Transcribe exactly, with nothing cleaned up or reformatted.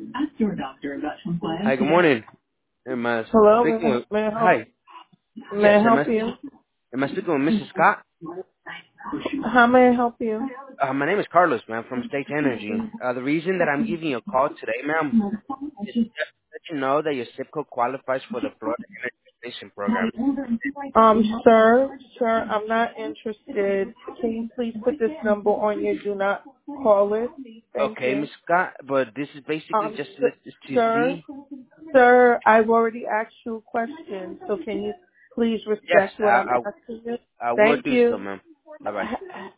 Ask your doctor about compliance. Hi, good today. morning. Am I Hello, speaking may, with? may I help? Hi. May Yes, I am help I you? am I speaking with Missus Scott? How may I help you? Uh, my name is Carlos, ma'am, from State Energy. Uh, the reason that I'm giving you a call today, ma'am, is just to let you know that your zip code qualifies for the Florida Energy Station Program. Um, sir, sir, I'm not interested. Can you please put this number on your do not call list? Thank Okay, you. Miss Scott, but this is basically Um, just to, s- let- to sir, see. sir, I've already asked you a question, so can you please Yes, respect what I'm I asking you? I, I will Thank do so, you. ma'am. Bye bye.